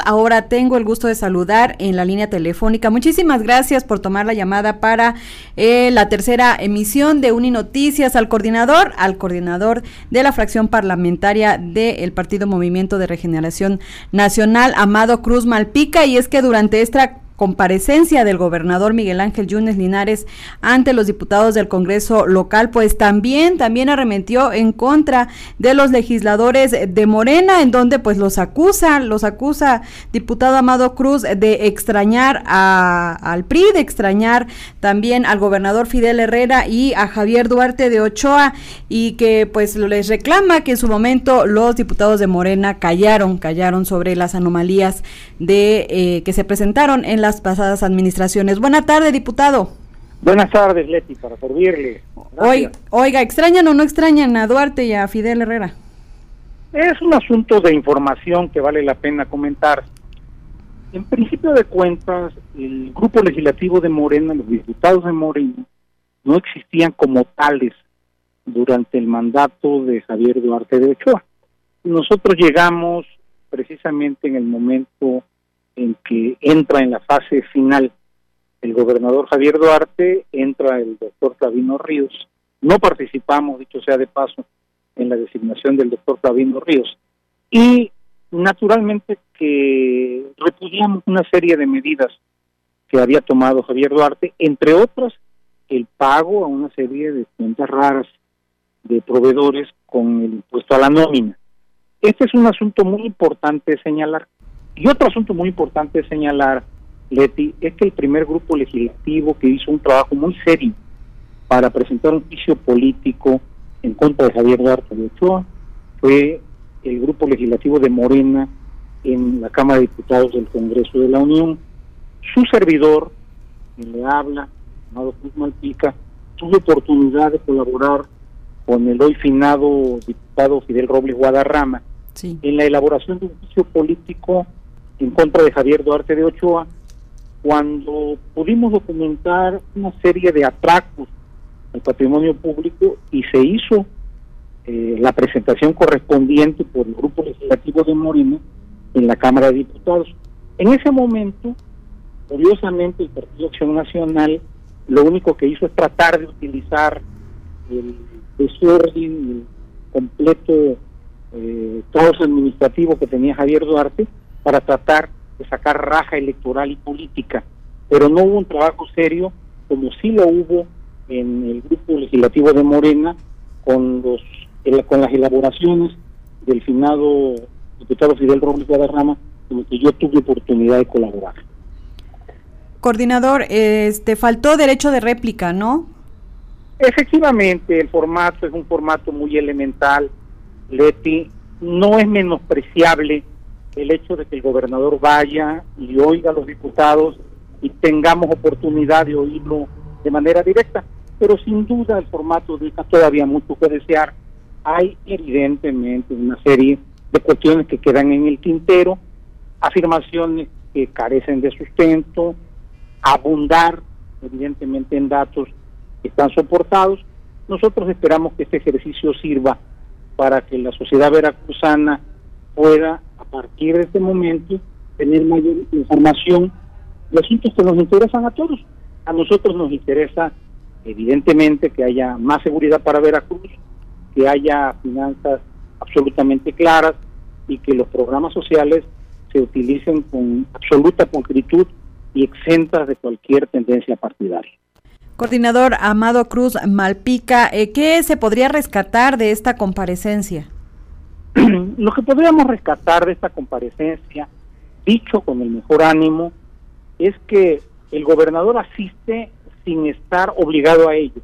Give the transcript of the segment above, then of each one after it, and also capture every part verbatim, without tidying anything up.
ahora tengo el gusto de saludar en la línea telefónica. Muchísimas gracias por tomar la llamada para eh, la tercera emisión de Uninoticias al coordinador, al coordinador de la fracción parlamentaria del Partido Movimiento de Regeneración Nacional, Amado Cruz Malpica, y es que durante esta comparecencia del gobernador Miguel Ángel Yunes Linares ante los diputados del Congreso local, pues también, también arremetió en contra de los legisladores de Morena, en donde pues los acusa, los acusa diputado Amado Cruz de extrañar a, al P R I, de extrañar también al gobernador Fidel Herrera y a Javier Duarte de Ochoa, y que pues les reclama que en su momento los diputados de Morena callaron, callaron sobre las anomalías de eh, que se presentaron en la las pasadas administraciones. Buenas tardes, diputado. Buenas tardes, Leti, para servirle. Oiga, oiga, ¿extrañan o no extrañan a Duarte y a Fidel Herrera? Es un asunto de información que vale la pena comentar. En principio de cuentas, el grupo legislativo de Morena, los diputados de Morena, no existían como tales durante el mandato de Javier Duarte de Ochoa. Nosotros llegamos precisamente en el momento en que entra en la fase final el gobernador Javier Duarte, entra el doctor Flavino Ríos. No participamos, dicho sea de paso, en la designación del doctor Flavino Ríos. Y naturalmente que repudiamos una serie de medidas que había tomado Javier Duarte, entre otras el pago a una serie de cuentas raras de proveedores con el impuesto a la nómina. Este es un asunto muy importante de señalar. Y otro asunto muy importante de señalar, Leti, es que el primer grupo legislativo que hizo un trabajo muy serio para presentar un juicio político en contra de Javier Duarte de Ochoa fue el grupo legislativo de Morena en la Cámara de Diputados del Congreso de la Unión. Su servidor, quien le habla, Amado Cruz Malpica, tuvo oportunidad de colaborar con el hoy finado diputado Fidel Robles Guadarrama sí. en la elaboración de un juicio político en contra de Javier Duarte de Ochoa, cuando pudimos documentar una serie de atracos al patrimonio público y se hizo eh, la presentación correspondiente por el grupo legislativo de Morena en la Cámara de Diputados. En ese momento, curiosamente, el Partido Acción Nacional lo único que hizo es tratar de utilizar el desorden, el completo eh, caos administrativo que tenía Javier Duarte para tratar de sacar raja electoral y política, pero no hubo un trabajo serio como sí lo hubo en el grupo legislativo de Morena con los con las elaboraciones del finado diputado Fidel Robles Guadarrama, con el que yo tuve oportunidad de colaborar. Coordinador, este faltó derecho de réplica, ¿no? Efectivamente, el formato es un formato muy elemental, Leti, no es menospreciable el hecho de que el gobernador vaya y oiga a los diputados y tengamos oportunidad de oírlo de manera directa, pero sin duda el formato deja todavía mucho que desear. Hay evidentemente una serie de cuestiones que quedan en el tintero, afirmaciones que carecen de sustento, abundar evidentemente en datos que están soportados. Nosotros esperamos que este ejercicio sirva para que la sociedad veracruzana pueda, a partir de este momento, tener mayor información de asuntos que nos interesan a todos. A nosotros nos interesa, evidentemente, que haya más seguridad para Veracruz, que haya finanzas absolutamente claras y que los programas sociales se utilicen con absoluta pulcritud y exentas de cualquier tendencia partidaria. Coordinador Amado Cruz Malpica, eh, ¿qué se podría rescatar de esta comparecencia? Lo que podríamos rescatar de esta comparecencia, dicho con el mejor ánimo, es que el gobernador asiste sin estar obligado a ello.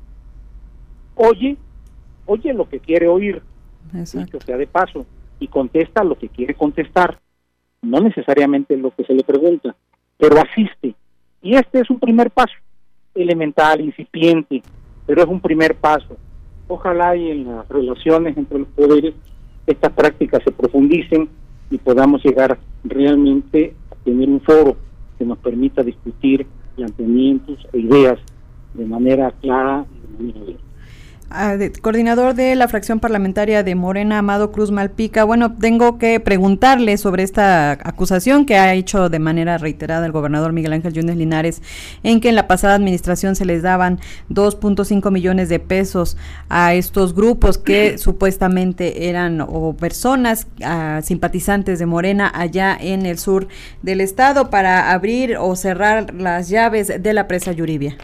Oye, oye lo que quiere oír, dicho sea de paso, y contesta lo que quiere contestar, no necesariamente lo que se le pregunta, pero asiste. Y este es un primer paso, elemental, incipiente, pero es un primer paso. Ojalá y en las relaciones entre los poderes estas prácticas se profundicen y podamos llegar realmente a tener un foro que nos permita discutir planteamientos e ideas de manera clara y de manera abierta. Uh, de, coordinador de la fracción parlamentaria de Morena, Amado Cruz Malpica, bueno, tengo que preguntarle sobre esta acusación que ha hecho de manera reiterada el gobernador Miguel Ángel Yunes Linares, en que en la pasada administración se les daban dos punto cinco millones de pesos a estos grupos que supuestamente eran o personas uh, simpatizantes de Morena allá en el sur del estado para abrir o cerrar las llaves de la presa Yuribia.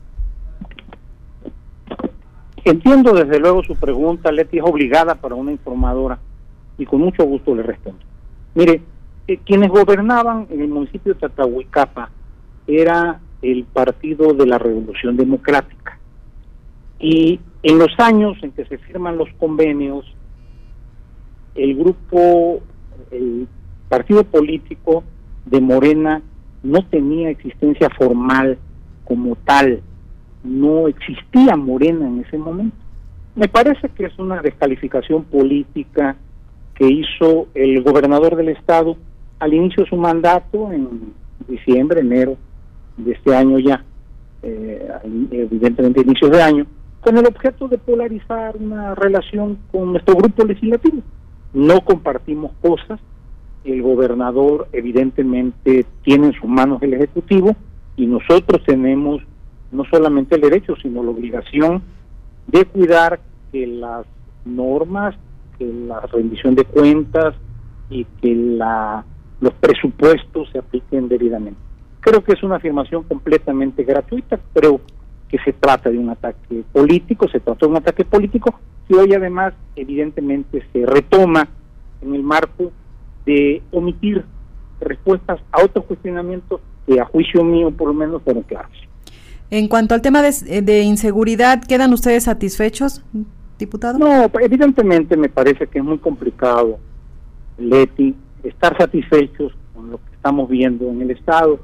Entiendo desde luego su pregunta, Leti, es obligada para una informadora y con mucho gusto le respondo. Mire, eh, quienes gobernaban en el municipio de Tatahuicapa era el Partido de la Revolución Democrática, y en los años en que se firman los convenios, el grupo, el partido político de Morena no tenía existencia formal como tal. No existía Morena en ese momento. Me parece que es una descalificación política que hizo el gobernador del estado al inicio de su mandato, en diciembre, enero de este año ya, eh, evidentemente inicios de año, con el objeto de polarizar una relación con nuestro grupo legislativo. No compartimos cosas, el gobernador evidentemente tiene en sus manos el Ejecutivo y nosotros tenemos no solamente el derecho, sino la obligación de cuidar que las normas, que la rendición de cuentas y que la, los presupuestos se apliquen debidamente. Creo que es una afirmación completamente gratuita, creo que se trata de un ataque político, se trata de un ataque político y hoy además evidentemente se retoma en el marco de omitir respuestas a otros cuestionamientos que a juicio mío por lo menos fueron claros. En cuanto al tema de, de inseguridad, ¿quedan ustedes satisfechos, diputado? No, evidentemente me parece que es muy complicado, Leti, estar satisfechos con lo que estamos viendo en el Estado.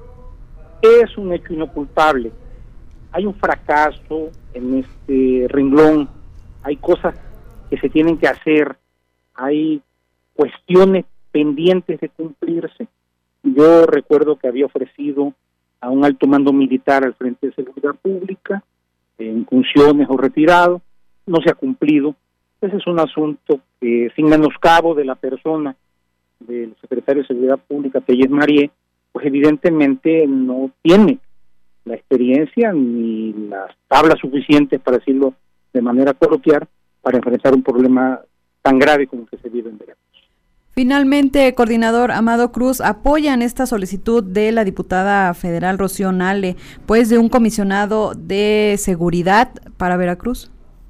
Es un hecho inocultable. Hay un fracaso en este renglón, hay cosas que se tienen que hacer, hay cuestiones pendientes de cumplirse. Yo recuerdo que había ofrecido a un alto mando militar al Frente de Seguridad Pública, en funciones o retirado, no se ha cumplido. Ese es un asunto que, sin menoscabo de la persona del secretario de Seguridad Pública, Tellez Marié, pues evidentemente no tiene la experiencia ni las tablas suficientes, para decirlo de manera coloquial, para enfrentar un problema tan grave como el que se vive en Veracruz. Finalmente, coordinador Amado Cruz, ¿apoyan esta solicitud de la diputada federal Rocío Nale, pues de un comisionado de seguridad para Veracruz?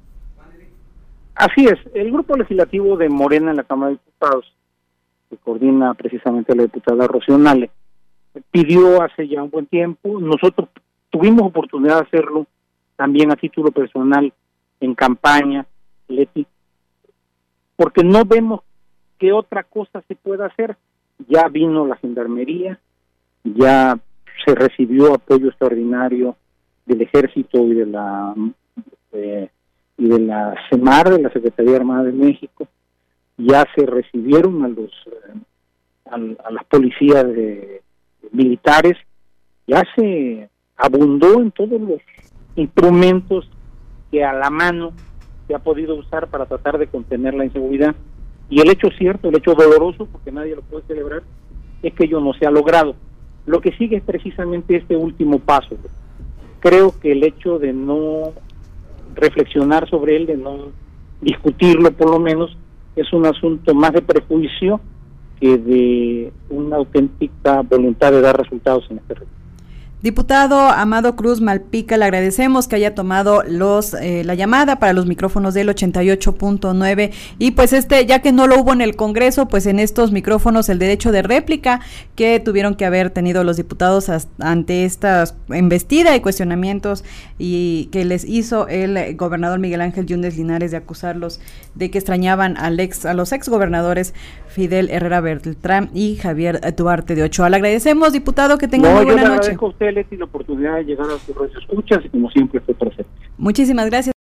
Así es, el grupo legislativo de Morena en la Cámara de Diputados, que coordina precisamente la diputada Rocío Nale, pidió hace ya un buen tiempo, nosotros tuvimos oportunidad de hacerlo también a título personal en campaña, Leti, porque no vemos qué otra cosa se puede hacer. Ya vino la Gendarmería, ya se recibió apoyo extraordinario del Ejército y de la eh, y de la CEMAR, de la Secretaría Armada de México, ya se recibieron a los eh, a, a las policías de, de militares, ya se abundó en todos los instrumentos que a la mano se ha podido usar para tratar de contener la inseguridad. Y el hecho cierto, el hecho doloroso, porque nadie lo puede celebrar, es que ello no se ha logrado. Lo que sigue es precisamente este último paso. Creo que el hecho de no reflexionar sobre él, de no discutirlo por lo menos, es un asunto más de prejuicio que de una auténtica voluntad de dar resultados en este reto. Diputado Amado Cruz Malpica, le agradecemos que haya tomado los eh, la llamada para los micrófonos del ochenta y ocho punto nueve y pues este, ya que no lo hubo en el Congreso, pues en estos micrófonos el derecho de réplica que tuvieron que haber tenido los diputados ante esta embestida y cuestionamientos y que les hizo el gobernador Miguel Ángel Yunes Linares de acusarlos de que extrañaban al ex, a los ex gobernadores Fidel Herrera Beltrán y Javier Duarte de Ochoa. Le agradecemos, diputado, que tenga no, muy buena noche. Yo le agradezco a usted, Leti, la oportunidad de llegar a sus redes escuchas y como siempre fue presente. Muchísimas gracias.